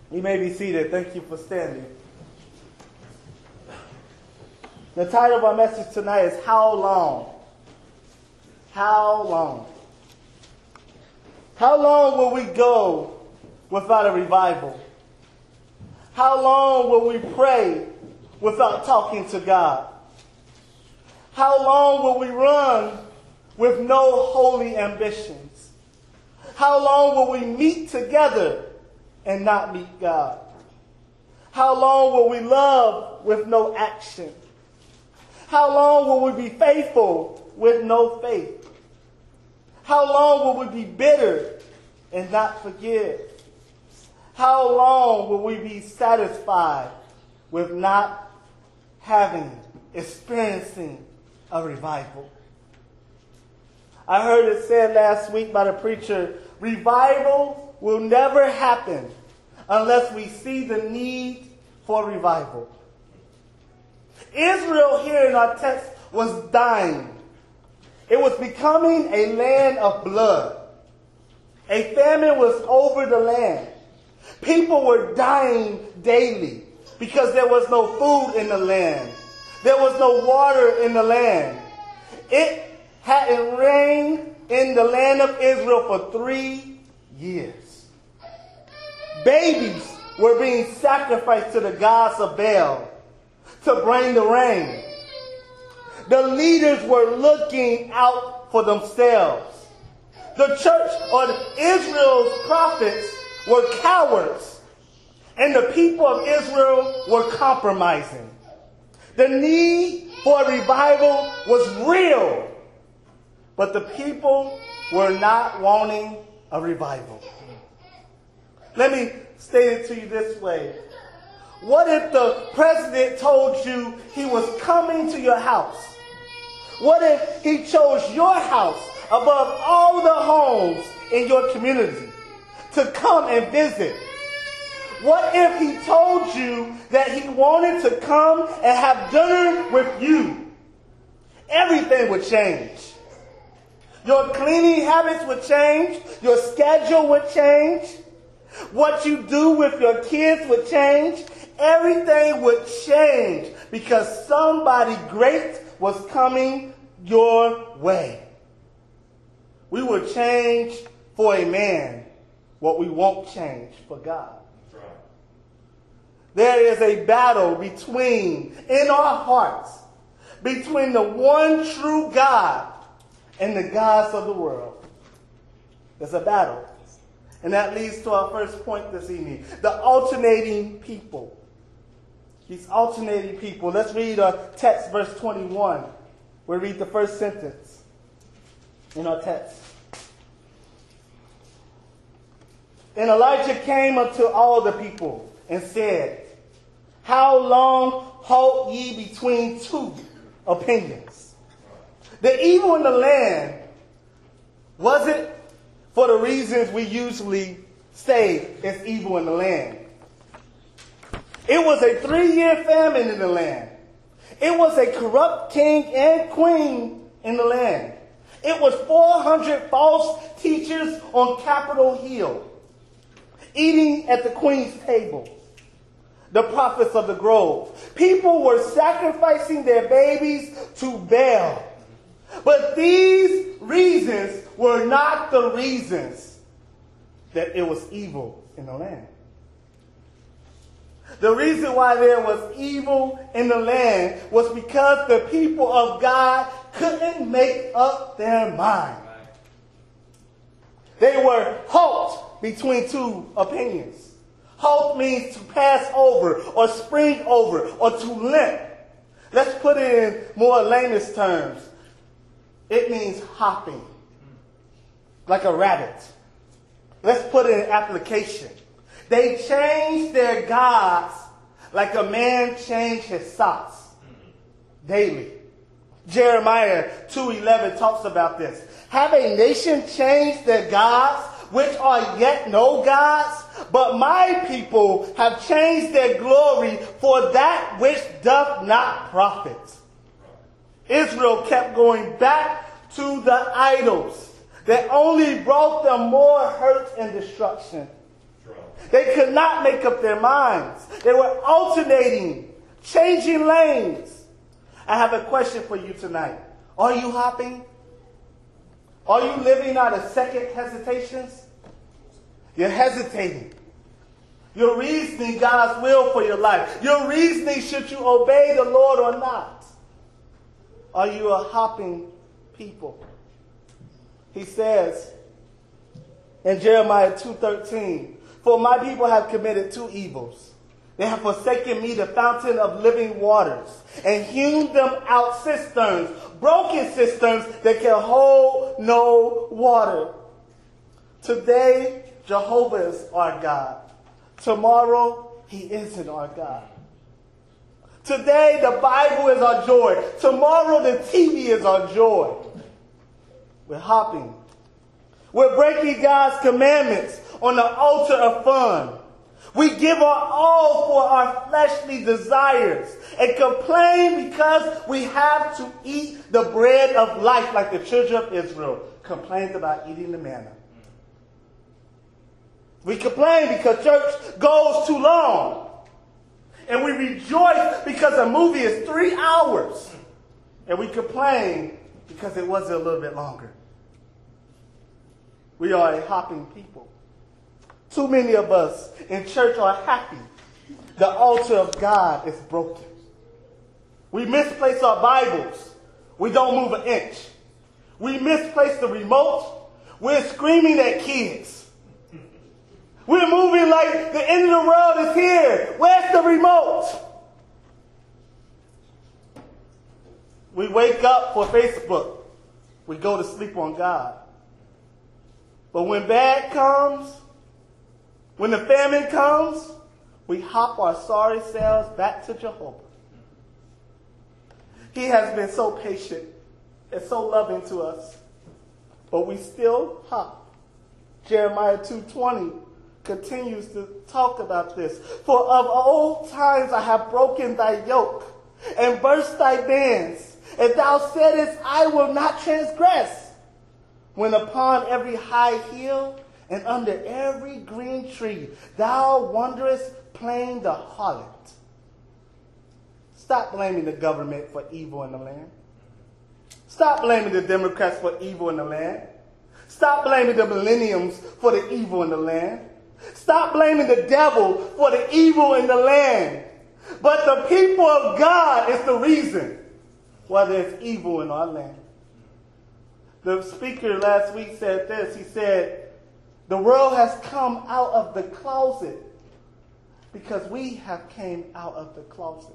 You may be seated. Thank you for standing. The title of our message tonight is How Long? How long? How long will we go without a revival? How long will we pray without talking to God? How long will we run with no holy ambitions? How long will we meet together and not meet God? How long will we love with no action? How long will we be faithful with no faith? How long will we be bitter and not forgive? How long will we be satisfied with not experiencing a revival? I heard it said last week by the preacher, revival will never happen unless we see the need for revival. Israel here in our text was dying. It was becoming a land of blood. A famine was over the land. People were dying daily because there was no food in the land. There was no water in the land. It hadn't rained in the land of Israel for 3 years. Babies were being sacrificed to the gods of Baal to bring the rain. The leaders were looking out for themselves. The church or Israel's prophets were cowards, and the people of Israel were compromising. The need for a revival was real, but the people were not wanting a revival. Let me state it to you this way. What if the president told you he was coming to your house? What if he chose your house above all the homes in your community to come and visit? What if he told you that he wanted to come and have dinner with you? Everything would change. Your cleaning habits would change. Your schedule would change. What you do with your kids would change. Everything would change because somebody great was coming your way. We will change for a man what we won't change for God. That's right. There is a battle in our hearts, between the one true God and the gods of the world. There's a battle. And that leads to our first point this evening. The alternating people. These alternating people. Let's read our text, verse 21. We'll read the first sentence in our text. And Elijah came unto all the people and said, How long halt ye between two opinions? The evil in the land wasn't for the reasons we usually say it's evil in the land. It was a 3-year famine in the land. It was a corrupt king and queen in the land. It was 400 false teachers on Capitol Hill eating at the queen's table. The prophets of the grove. People were sacrificing their babies to Baal. But these reasons were not the reasons that it was evil in the land. The reason why there was evil in the land was because the people of God couldn't make up their mind. They were halt between two opinions. Halt means to pass over or spring over or to limp. Let's put it in more layman's terms. It means hopping, like a rabbit. Let's put it in application. They changed their gods like a man changed his socks daily. Jeremiah 2:11 talks about this. Have a nation changed their gods, which are yet no gods? But my people have changed their glory for that which doth not profit. Israel kept going back to the idols that only brought them more hurt and destruction. They could not make up their minds. They were alternating, changing lanes. I have a question for you tonight. Are you hopping? Are you living out of second hesitations? You're hesitating. You're reasoning God's will for your life. You're reasoning should you obey the Lord or not. Are you a hopping people? He says in Jeremiah 2:13, for my people have committed two evils. They have forsaken me, the fountain of living waters, and hewn them out cisterns, broken cisterns that can hold no water. Today, Jehovah is our God. Tomorrow, he isn't our God. Today, the Bible is our joy. Tomorrow, the TV is our joy. We're hopping. We're breaking God's commandments on the altar of fun. We give our all for our fleshly desires and complain because we have to eat the bread of life like the children of Israel complained about eating the manna. We complain because church goes too long. And we rejoice because a movie is 3 hours. And we complain because it wasn't a little bit longer. We are a hopping people. Too many of us in church are happy. The altar of God is broken. We misplace our Bibles. We don't move an inch. We misplace the remote. We're screaming at kids. We're moving like the end of the world is here. Where's the remote? We wake up for Facebook. We go to sleep on God. But when bad comes, when the famine comes, we hop our sorry selves back to Jehovah. He has been so patient and so loving to us, but we still hop. Jeremiah 2:20 continues to talk about this. For of old times I have broken thy yoke and burst thy bands, and thou saidest, I will not transgress. When upon every high hill and under every green tree thou wanderest playing the harlot. Stop blaming the government for evil in the land. Stop blaming the Democrats for evil in the land. Stop blaming the millenniums for the evil in the land. Stop blaming the devil for the evil in the land. But the people of God is the reason why there's evil in our land. The speaker last week said this. He said, the world has come out of the closet because we have came out of the closet.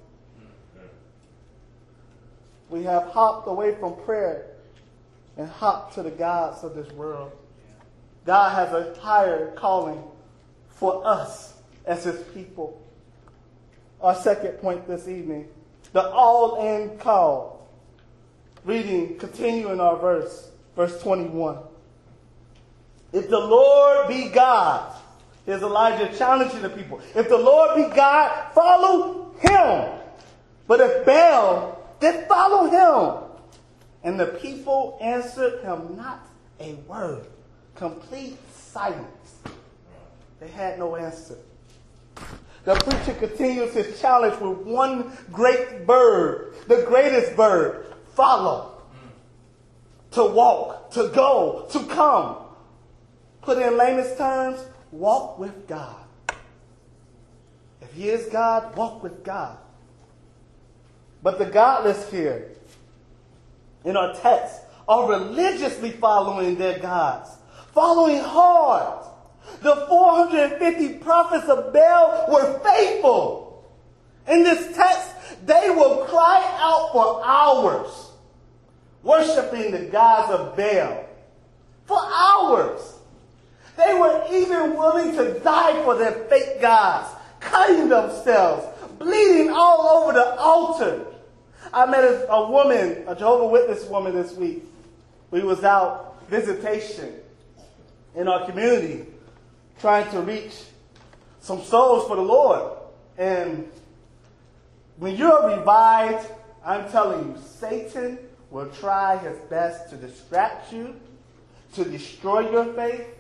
We have hopped away from prayer and hopped to the gods of this world. God has a higher calling for us as his people. Our second point this evening, the all-in call. Reading, continuing our verse 21. If the Lord be God, here's Elijah challenging the people. If the Lord be God, follow him. But if Baal, then follow him. And the people answered him not a word. Complete silence. They had no answer. The preacher continues his challenge with one great bird, the greatest bird, follow. To walk, to go, to come. Put in layman's terms, walk with God. If he is God, walk with God. But the godless here, in our text, are religiously following their gods. Following hard. The 450 prophets of Baal were faithful. In this text, they will cry out for hours, worshiping the gods of Baal. For hours. They were even willing to die for their fake gods, cutting themselves, bleeding all over the altar. I met a woman, a Jehovah's Witness woman this week. We was out visitation in our community, trying to reach some souls for the Lord. And when you're revived, I'm telling you, Satan will try his best to distract you, to destroy your faith,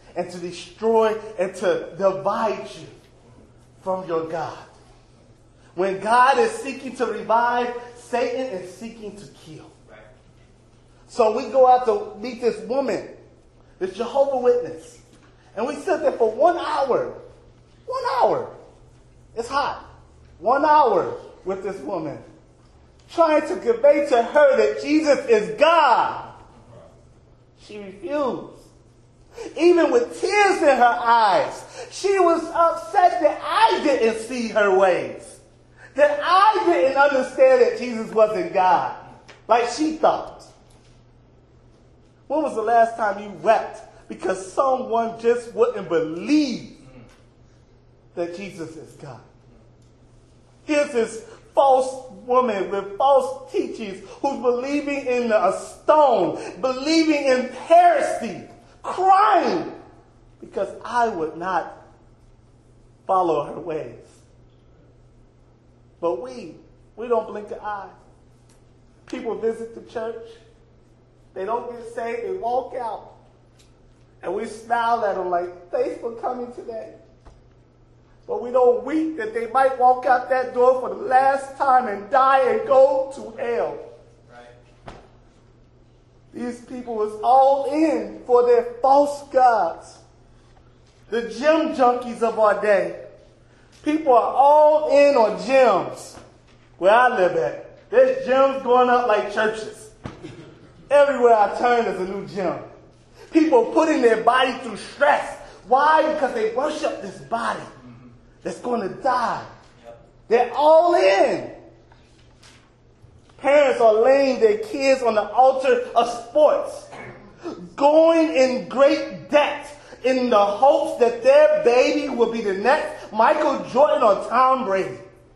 and to destroy and to divide you from your God. When God is seeking to revive, Satan is seeking to kill. So we go out to meet this woman, this Jehovah Witness, and we sit there for 1 hour. 1 hour. It's hot. 1 hour with this woman, trying to convey to her that Jesus is God. She refused. Even with tears in her eyes, she was upset that I didn't see her ways, that I didn't understand that Jesus wasn't God, like she thought. When was the last time you wept because someone just wouldn't believe that Jesus is God? Here's this false woman with false teachings who's believing in a stone, believing in heresy, crying because I would not follow her ways. But we don't blink an eye. People visit the church. They don't get saved. They walk out. And we smile at them like, thanks for coming today. But we don't weep that they might walk out that door for the last time and die and go to hell. Right. These people was all in for their false gods. The gym junkies of our day. People are all in on gyms. Where I live at, there's gyms going up like churches. Everywhere I turn, there's a new gym. People putting their body through stress. Why? Because they worship this body that's going to die. They're all in. Parents are laying their kids on the altar of sports, going in great debt in the hopes that their baby will be the next Michael Jordan or Tom Brady.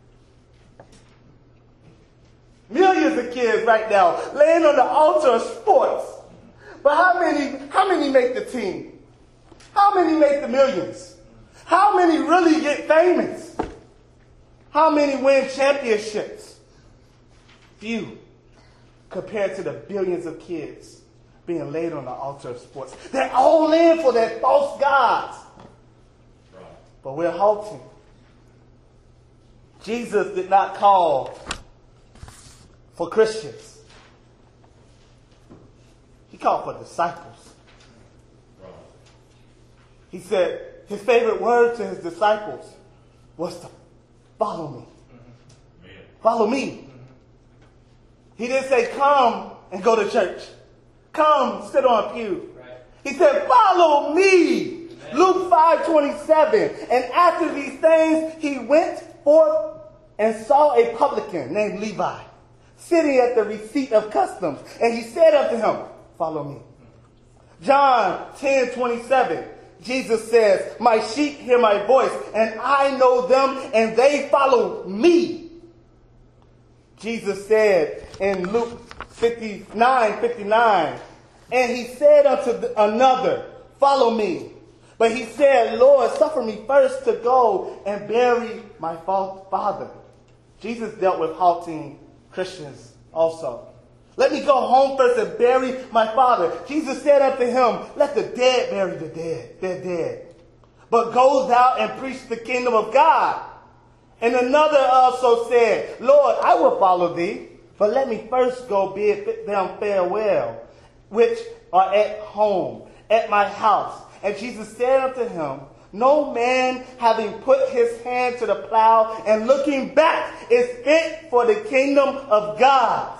Millions of kids right now laying on the altar of sports. But how many make the team? How many make the millions? How many really get famous? How many win championships? Few compared to the billions of kids being laid on the altar of sports. They're all in for their false gods. But we're halting. Jesus did not call for Christians. He called for disciples. He said his favorite word to his disciples was to follow me. Follow me. He didn't say come and go to church. Come sit on a pew. He said follow me. Luke 5:27. And after these things he went forth and saw a publican named Levi sitting at the receipt of customs. And he said unto him, follow me. John 10:27. Jesus says, my sheep hear my voice, and I know them, and they follow me. Jesus said in Luke 59:59, and he said unto another, follow me. But he said, Lord, suffer me first to go and bury my father. Jesus dealt with halting Christians also. Let me go home first and bury my father. Jesus said unto him, let the dead bury the dead. They're dead. But go thou and preach the kingdom of God. And another also said, Lord, I will follow thee, but let me first go bid them farewell, which are at home, at my house. And Jesus said unto him, no man having put his hand to the plow and looking back is fit for the kingdom of God.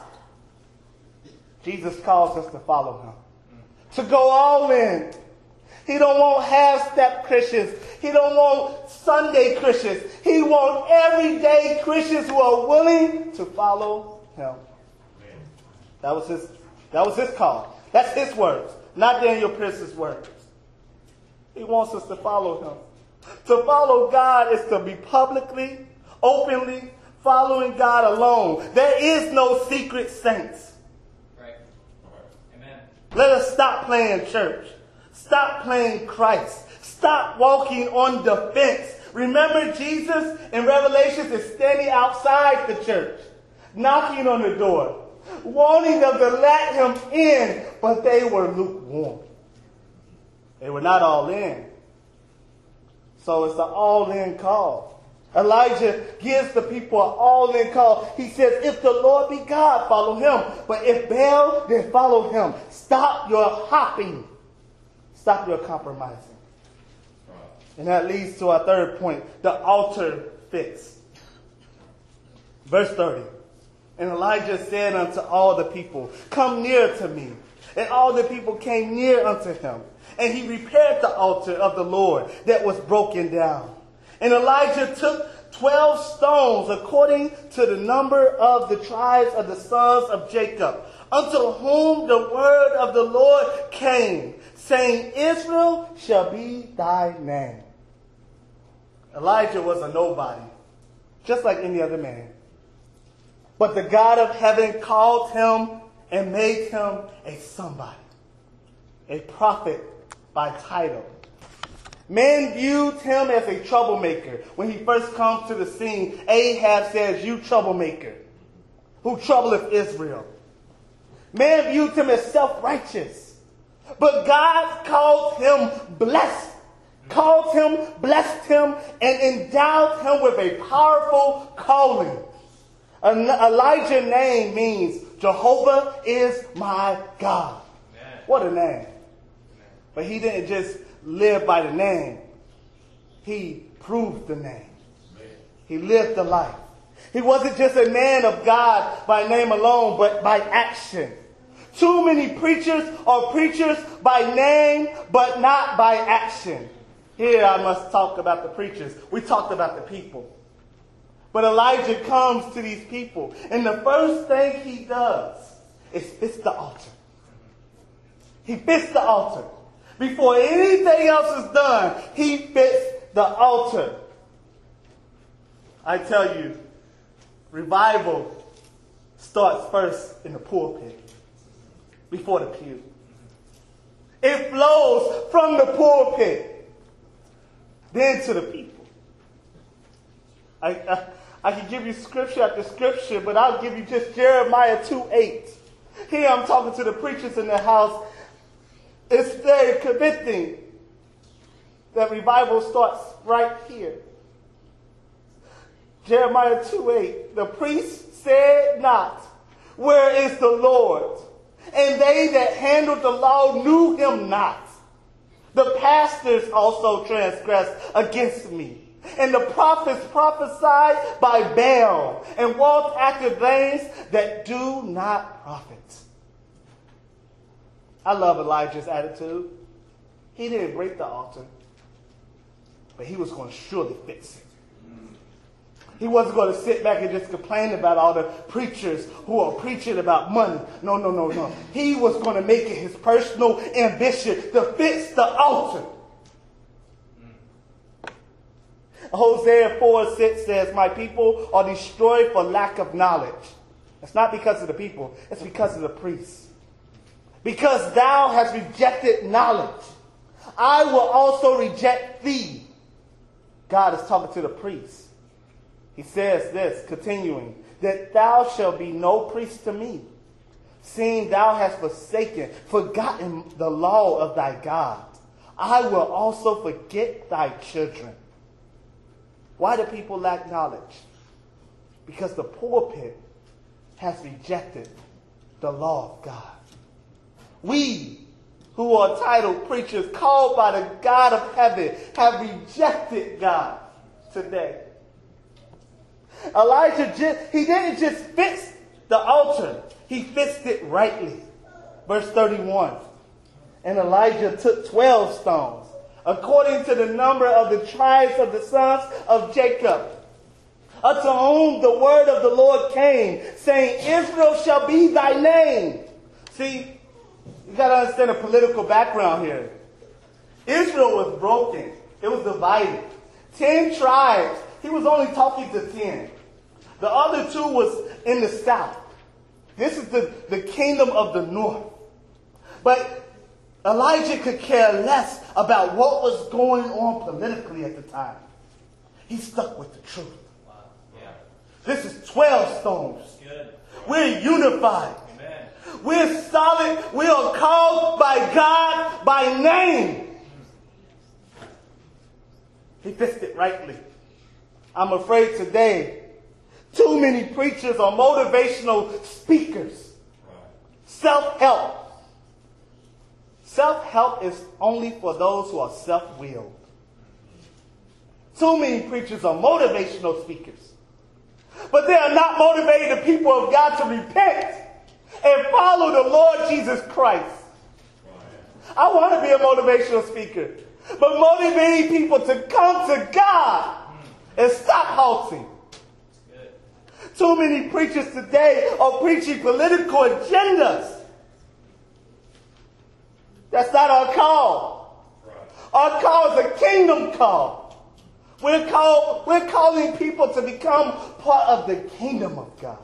Jesus calls us to follow him, to go all in. He don't want half-step Christians. He don't want Sunday Christians. He wants everyday Christians who are willing to follow him. That was his call. That's his words, not Daniel Pierce's words. He wants us to follow him. To follow God is to be publicly, openly following God alone. There is no secret saints. Right. Amen. Let us stop playing church. Stop playing Christ. Stop walking on the fence. Remember, Jesus in Revelations is standing outside the church, knocking on the door, wanting them to let him in, but they were lukewarm. They were not all in. So it's an all-in call. Elijah gives the people an all-in call. He says, if the Lord be God, follow him. But if Baal, then follow him. Stop your hopping. Stop your compromising. And that leads to our third point, the altar fix. Verse 30. And Elijah said unto all the people, come near to me. And all the people came near unto him. And he repaired the altar of the Lord that was broken down. And Elijah took 12 stones according to the number of the tribes of the sons of Jacob, unto whom the word of the Lord came, saying, Israel shall be thy name. Elijah was a nobody, just like any other man. But the God of heaven called him and made him a somebody, a prophet by title. Men viewed him as a troublemaker. When he first comes to the scene, Ahab says, you troublemaker, who troubleth Israel. Men viewed him as self-righteous. But God called him blessed. Blessed him, and endowed him with a powerful calling. Elijah's name means Jehovah is my God. Amen. What a name. Amen. But he didn't just live by the name. He proved the name. Amen. He lived the life. He wasn't just a man of God by name alone, but by action. Too many preachers are preachers by name, but not by action. Here I must talk about the preachers. We talked about the people. But Elijah comes to these people, and the first thing he does is fix the altar. He fixed the altar. Before anything else is done, he fixed the altar. I tell you, revival starts first in the pulpit, before the pew. It flows from the pulpit, then to the people. I can give you scripture after scripture, but I'll give you just Jeremiah 2:8. Here I'm talking to the preachers in the house. It's very convicting that revival starts right here. Jeremiah 2:8. The priest said not, where is the Lord? And they that handled the law knew him not. The pastors also transgressed against me. And the prophets prophesied by Baal and walked after things that do not profit. I love Elijah's attitude. He didn't break the altar, but he was going to surely fix it. He wasn't going to sit back and just complain about all the preachers who are preaching about money. No. He was going to make it his personal ambition to fix the altar. Hosea 4:6 says, my people are destroyed for lack of knowledge. It's not because of the people. It's because of the priests. Because thou hast rejected knowledge, I will also reject thee. God is talking to the priests. He says this, continuing, that thou shalt be no priest to me, seeing thou hast forgotten the law of thy God. I will also forget thy children. Why do people lack knowledge? Because the pulpit has rejected the law of God. We, who are titled preachers, called by the God of heaven, have rejected God today. Elijah, he didn't just fix the altar. He fixed it rightly. Verse 31. And Elijah took 12 stones, according to the number of the tribes of the sons of Jacob, unto whom the word of the Lord came, saying, Israel shall be thy name. See, you got to understand the political background here. Israel was broken. It was divided. 10 tribes. He was only talking to 10. The other 2 was in the south. This is the kingdom of the north. But Elijah could care less about what was going on politically at the time. He stuck with the truth. Wow. Yeah. This is 12 stones. Good. We're unified. Amen. We're solid. We are called by God by name. He fixed it rightly. I'm afraid today, too many preachers are motivational speakers. Self-help. Self-help is only for those who are self-willed. Too many preachers are motivational speakers. But they are not motivating the people of God to repent and follow the Lord Jesus Christ. I want to be a motivational speaker, but motivating people to come to God and stop halting. Too many preachers today are preaching political agendas. That's not our call. Our call is a kingdom call. We're calling people to become part of the kingdom of God.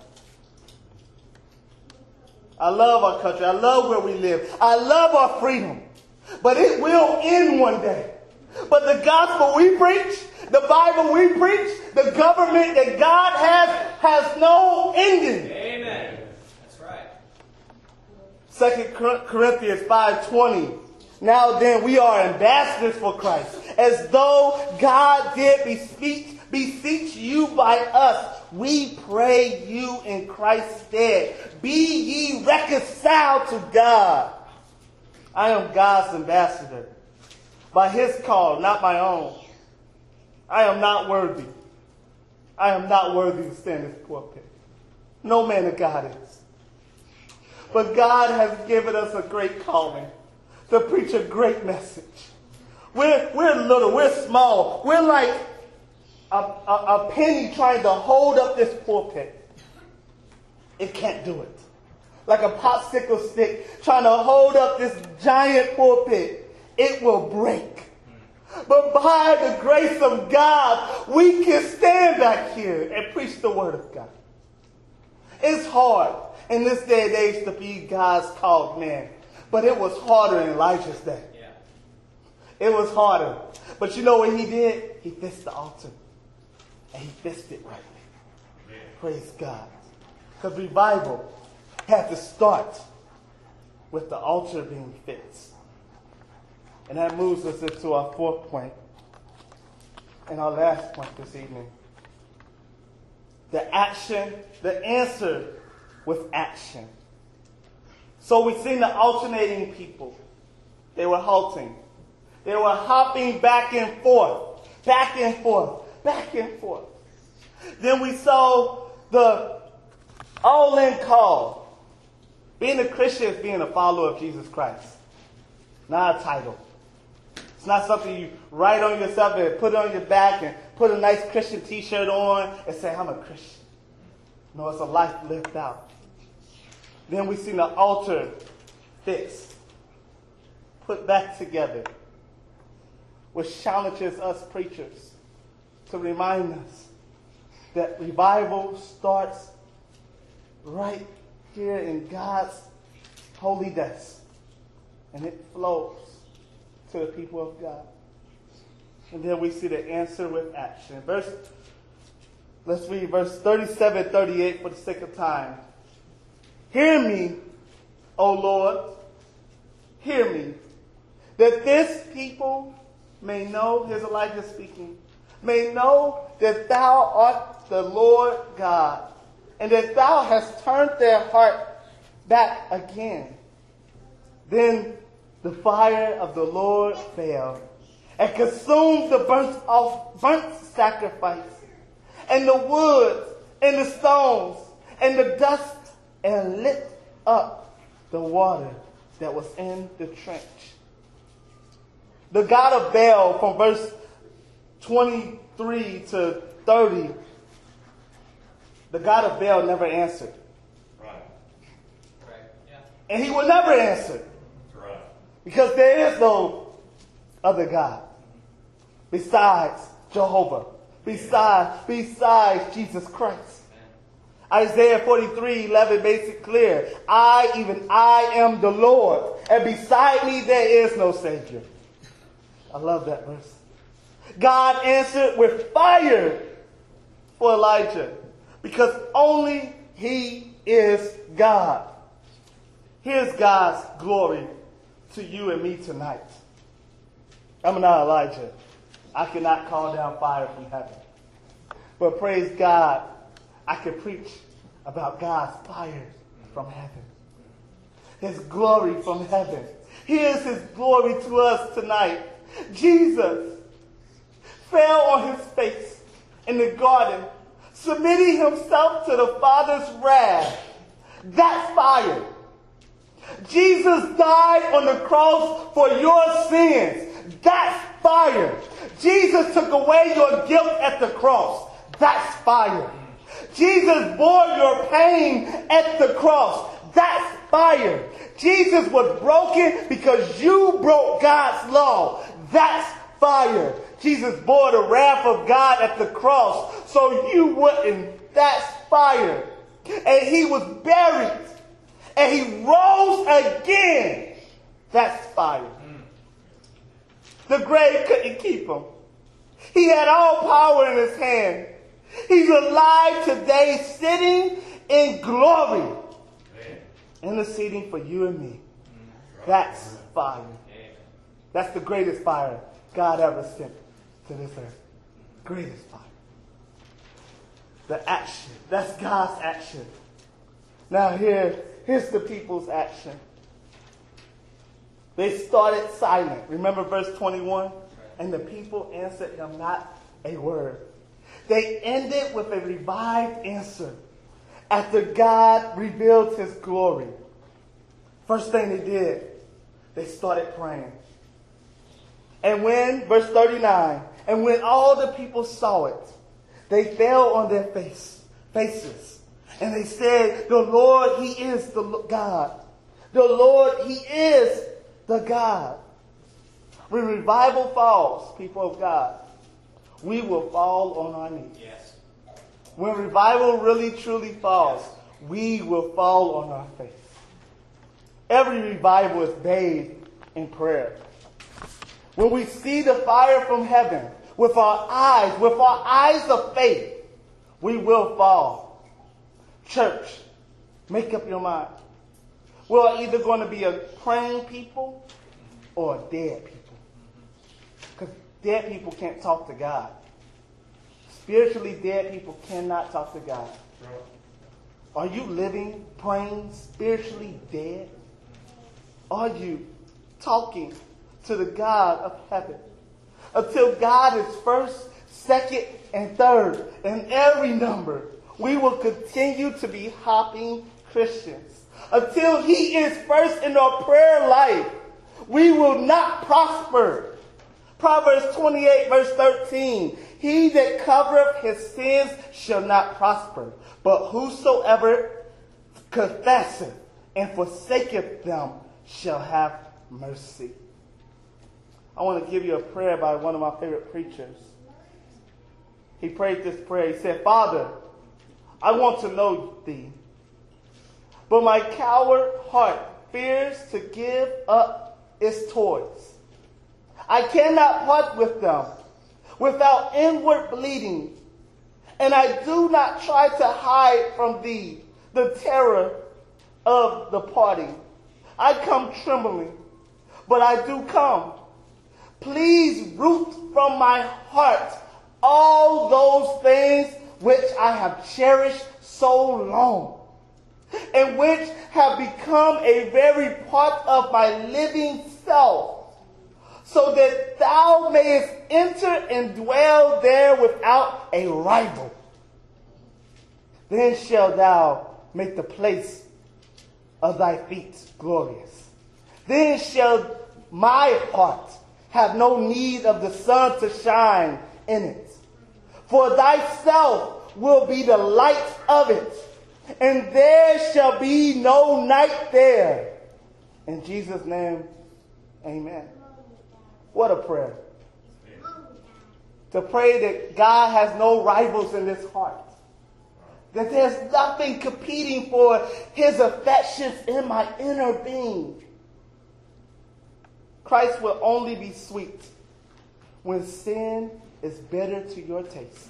I love our country. I love where we live. I love our freedom. But it will end one day. But the gospel we preach, the Bible we preach, the government that God has no ending. Amen. That's right. 2 Corinthians 5:20. Now then, we are ambassadors for Christ, as though God did beseech you by us. We pray you in Christ's stead. Be ye reconciled to God. I am God's ambassador. By his call, not my own. I am not worthy. I am not worthy to stand in this pulpit. No man of God is. But God has given us a great calling to preach a great message. We're little, we're small. We're like a penny trying to hold up this pulpit. It can't do it. Like a popsicle stick trying to hold up this giant pulpit. It will break. But by the grace of God, we can stand back here and preach the word of God. It's hard in this day and age to be God's called man. But it was harder in Elijah's day. Yeah. It was harder. But you know what he did? He fixed the altar. And he fixed it rightly. Yeah. Praise God. Because revival had to start with the altar being fixed. And that moves us into our fourth point and our last point this evening. The answer with action. So we've seen the alternating people. They were halting. They were hopping back and forth, back and forth, back and forth. Then we saw the all-in call. Being a Christian is being a follower of Jesus Christ, not a title. It's not something you write on yourself and put it on your back and put a nice Christian t-shirt on and say, I'm a Christian. No, it's a life lived out. Then we see the altar fixed, put back together, which challenges us preachers to remind us that revival starts right here in God's holy desk, and it flows to the people of God. And then we see the answer with action. Let's read verse 37, 38 for the sake of time. Hear me, O Lord, hear me, that this people may know, here's Elijah speaking, may know that thou art the Lord God, and that thou hast turned their heart back again. Then the fire of the Lord fell and consumed the burnt sacrifice, and the wood, and the stones, and the dust, and lit up the water that was in the trench. The God of Baal, from verse 23 to 30, the God of Baal never answered. Right. Yeah. And he will never answer. Right. Because there is no other God besides Jehovah, besides Jesus Christ. Isaiah 43:11 makes it clear. I am the Lord, and beside me there is no Savior. I love that verse. God answered with fire for Elijah, because only he is God. Here's God's glory to you and me tonight. I'm not Elijah. I cannot call down fire from heaven. But praise God, I can preach about God's fire from heaven. His glory from heaven. Here's His glory to us tonight. Jesus fell on His face in the garden, submitting Himself to the Father's wrath. That's fire. Jesus died on the cross for your sins. That's fire. Jesus took away your guilt at the cross. That's fire. Jesus bore your pain at the cross. That's fire. Jesus was broken because you broke God's law. That's fire. Jesus bore the wrath of God at the cross so you wouldn't. That's fire. And He was buried. And He rose again. That's fire. The grave couldn't keep Him. He had all power in His hand. He's alive today, sitting in glory, interceding for you and me. That's fire. That's the greatest fire God ever sent to this earth. Greatest fire. The action. That's God's action. Now here's the people's action. They started silent. Remember verse 21? And the people answered Him not a word. They ended with a revived answer after God revealed His glory. First thing they did, they started praying. And when, verse 39, and when all the people saw it, they fell on their faces. And they said, the Lord, He is the God. The Lord, He is the God. When revival falls, people of God, we will fall on our knees. Yes. When revival really truly falls, we will fall on our face. Every revival is bathed in prayer. When we see the fire from heaven with our eyes of faith, we will fall. Church, make up your mind. We're either going to be a praying people or a dead people. Because dead people can't talk to God. Spiritually dead people cannot talk to God. Are you living, praying, spiritually dead? Are you talking to the God of heaven? Until God is first, second, and third in every number, we will continue to be hopping Christians. Until He is first in our prayer life, we will not prosper. Proverbs 28 verse 13. He that covereth his sins shall not prosper, but whosoever confesseth and forsaketh them shall have mercy. I want to give you a prayer by one of my favorite preachers. He prayed this prayer. He said, Father, I want to know Thee, but my coward heart fears to give up its toys. I cannot part with them without inward bleeding, and I do not try to hide from Thee the terror of the parting. I come trembling, but I do come. Please root from my heart all those things which I have cherished so long, and which have become a very part of my living self, so that Thou mayest enter and dwell there without a rival. Then shalt Thou make the place of Thy feet glorious. Then shall my heart have no need of the sun to shine in it. For Thyself will be the light of it, and there shall be no night there. In Jesus' name, amen. What a prayer. To pray that God has no rivals in this heart. That there's nothing competing for His affections in my inner being. Christ will only be sweet when sin is bitter to your taste.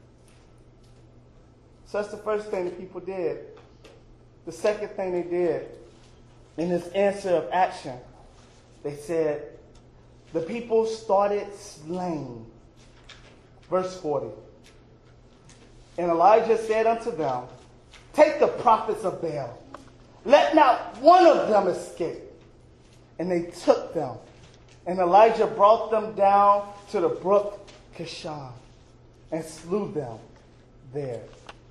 So that's the first thing the people did. The second thing they did in this answer of action, they said, the people started slaying Verse 40. And Elijah said unto them, take the prophets of Baal. Let not one of them escape. And they took them. And Elijah brought them down to the brook Kishon and slew them there.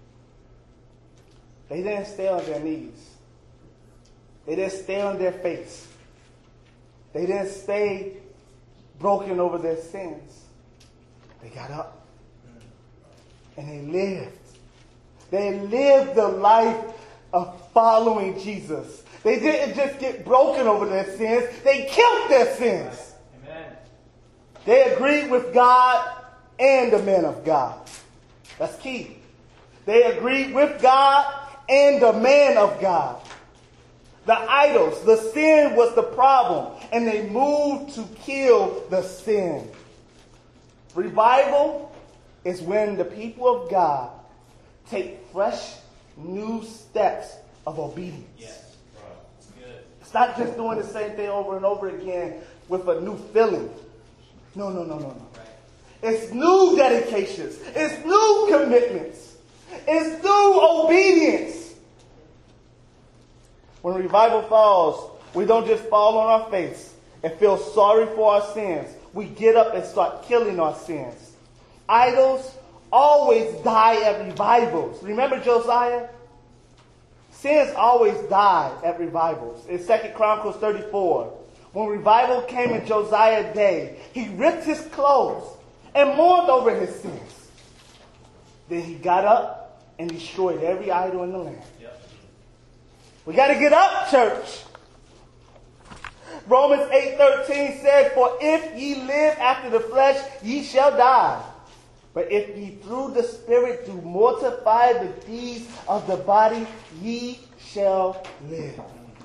They didn't stay on their knees. They didn't stay on their face. They didn't stay broken over their sins. They got up and they lived. They lived the life of following Jesus. They didn't just get broken over their sins. They killed their sins. Amen. They agreed with God and the men of God. That's key. They agreed with God and the man of God. The idols, the sin was the problem, and they moved to kill the sin. Revival is when the people of God take fresh, new steps of obedience. Yes. Right. It's good. It's not just doing the same thing over and over again with a new feeling. No. Right. It's new dedications. It's new commitments. It's new obedience. When revival falls, we don't just fall on our face and feel sorry for our sins. We get up and start killing our sins. Idols always die at revivals. Remember Josiah? Sins always die at revivals. In 2 Chronicles 34, when revival came in Josiah's day, he ripped his clothes and mourned over his sins. Then he got up and destroyed every idol in the land. Yep. We got to get up, church. Romans 8:13 says, for if ye live after the flesh, ye shall die. But if ye through the Spirit do mortify the deeds of the body, ye shall live.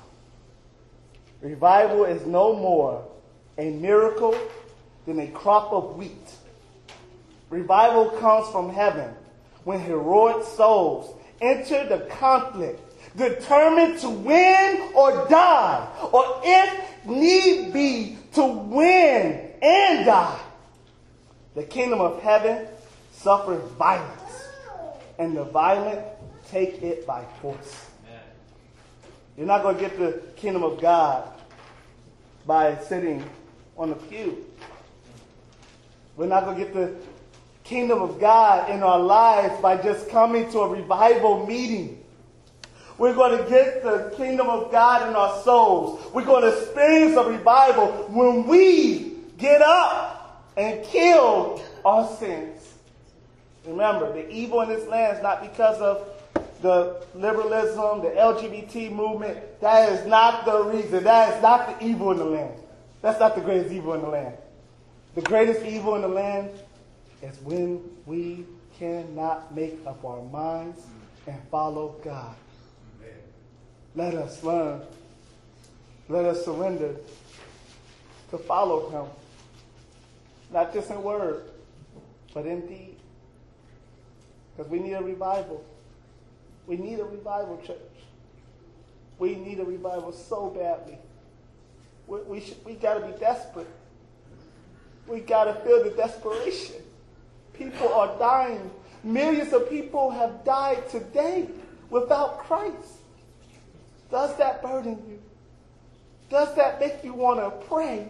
Revival is no more a miracle than a crop of wheat. Revival comes from heaven when heroic souls enter the conflict, determined to win or die, or if need be, to win and die. The kingdom of heaven suffers violence, and the violent take it by force. Amen. You're not going to get the kingdom of God by sitting on the pew. We're not going to get the kingdom of God in our lives by just coming to a revival meeting. We're going to get the kingdom of God in our souls. We're going to experience a revival when we get up and kill our sins. Remember, the evil in this land is not because of the liberalism, the LGBT movement. That is not the reason. That is not the evil in the land. That's not the greatest evil in the land. The greatest evil in the land is when we cannot make up our minds and follow God. Amen. Let us learn. Let us surrender to follow Him. Not just in word, but in deed. Because we need a revival. We need a revival, church. We need a revival so badly. We got to be desperate. We got to feel the desperation. People are dying. Millions of people have died today without Christ. Does that burden you? Does that make you want to pray?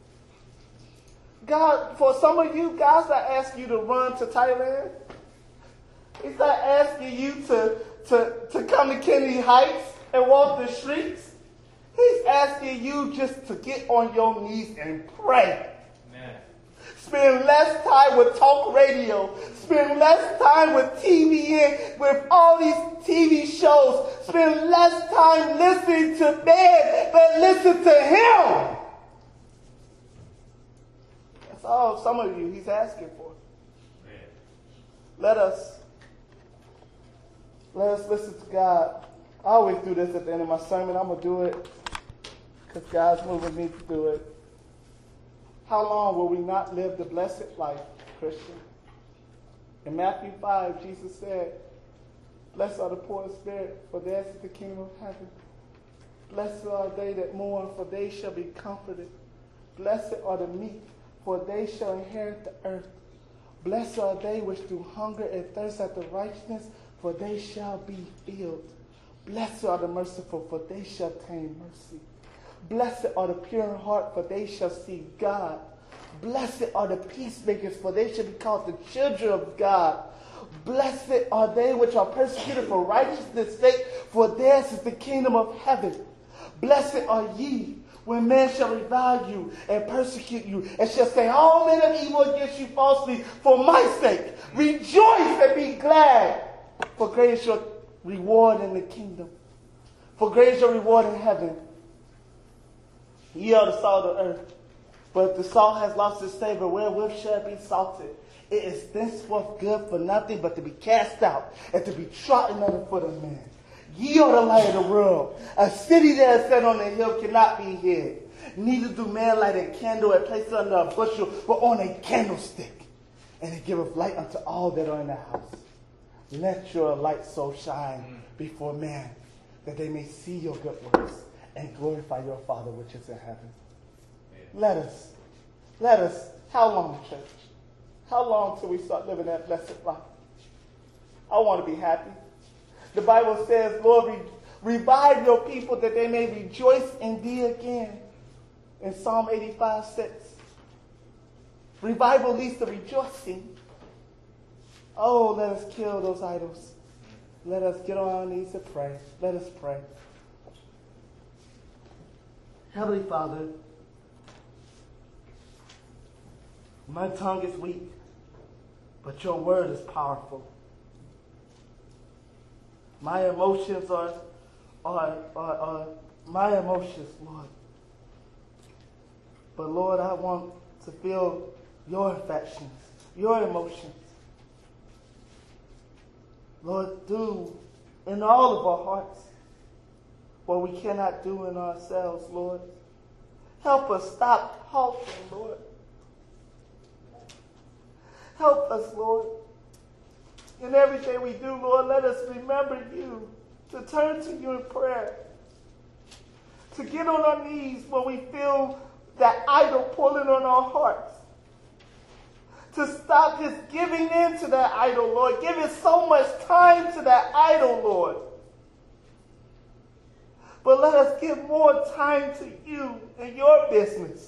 God, for some of you, God's not asking you to run to Thailand. He's not asking you to come to Kennedy Heights and walk the streets. He's asking you just to get on your knees and pray. Amen. Spend less time with talk radio. Spend less time with TVN, with all these TV shows. Spend less time listening to man, but listen to Him. That's all some of you He's asking for. Amen. Let us listen to God. I always do this at the end of my sermon. I'm going to do it because God's moving me to do it. How long will we not live the blessed life, Christian? In Matthew 5, Jesus said, blessed are the poor in spirit, for theirs is the kingdom of heaven. Blessed are they that mourn, for they shall be comforted. Blessed are the meek, for they shall inherit the earth. Blessed are they which do hunger and thirst after righteousness, for they shall be filled. Blessed are the merciful, for they shall obtain mercy. Blessed are the pure in heart, for they shall see God. Blessed are the peacemakers, for they shall be called the children of God. Blessed are they which are persecuted for righteousness' sake, for theirs is the kingdom of heaven. Blessed are ye, when men shall revile you and persecute you, and shall say all manner of evil against you falsely for my sake. Rejoice and be glad, for great is your reward in the kingdom. For great is your reward in heaven. Ye are the salt of the earth. But if the salt has lost its savor, wherewith shall it be salted? It is thenceforth good for nothing but to be cast out and to be trodden under foot of men. Ye are the light of the world. A city that is set on a hill cannot be hid. Neither do man light a candle and place it under a bushel, but on a candlestick. And it giveth light unto all that are in the house. Let your light so shine before man, that they may see your good works and glorify your Father which is in heaven. Let us, how long, church? How long till we start living that blessed life? I want to be happy. The Bible says, Lord, revive your people that they may rejoice in thee again. In Psalm 85:6. Revival leads to rejoicing. Oh, let us kill those idols. Let us get on our knees and pray. Let us pray. Heavenly Father, my tongue is weak, but your word is powerful. My emotions are my emotions, Lord. But Lord, I want to feel your affections, your emotions. Lord, do in all of our hearts what we cannot do in ourselves, Lord. Help us stop halting, Lord. Help us, Lord. In everything we do, Lord, let us remember you, to turn to you in prayer, to get on our knees when we feel that idol pulling on our hearts, to stop just giving in to that idol, Lord, giving so much time to that idol, Lord. But let us give more time to you and your business.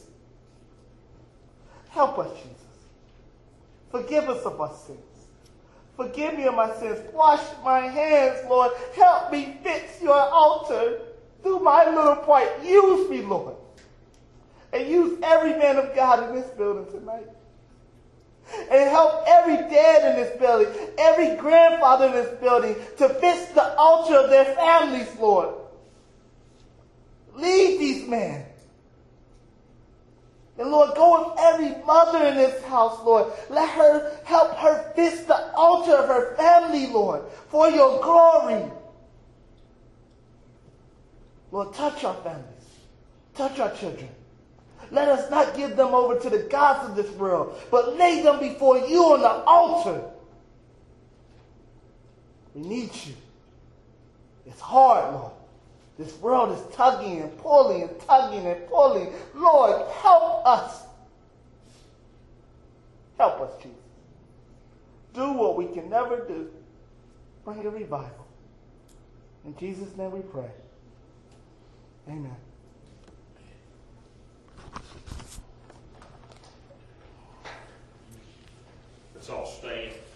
Help us, Jesus. Forgive us of our sins. Forgive me of my sins. Wash my hands, Lord. Help me fix your altar. Do my little part. Use me, Lord. And use every man of God in this building tonight. And help every dad in this building, every grandfather in this building to fix the altar of their families, Lord. Lead these men. And Lord, go with every mother in this house, Lord. Let her help her fix the altar of her family, Lord, for your glory. Lord, touch our families. Touch our children. Let us not give them over to the gods of this world, but lay them before you on the altar. We need you. It's hard, Lord. This world is tugging and pulling and tugging and pulling. Lord, help us. Help us, Jesus. Do what we can never do. Bring a revival. In Jesus' name we pray. Amen. Let's all stand.